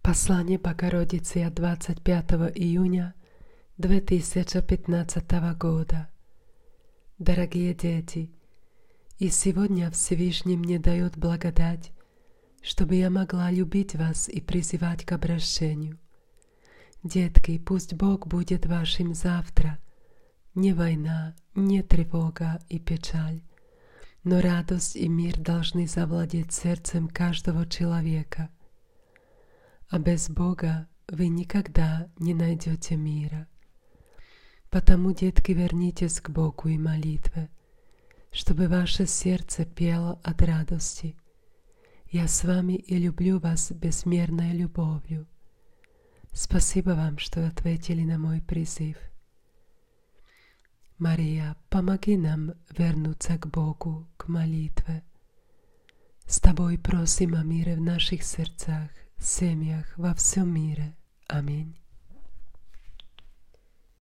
Послание Богородицы от 25 июня 2015 года. Дорогие дети, и сегодня Всевышний мне дает благодать, чтобы я могла любить вас и призывать к обращению. Детки, пусть Бог будет вашим завтра. Не война, не тревога и печаль, но радость и мир должны завладеть сердцем каждого человека. А без Бога вы никогда не найдете мира. Потому, детки, вернитесь к Богу и молитве, чтобы ваше сердце пело от радости. Я с вами и люблю вас безмерной любовью. Спасибо вам, что ответили на мой призыв. Мария, помоги нам вернуться к Богу, к молитве. С тобой просим о мире в наших сердцах, семьях, во всем мире. Аминь.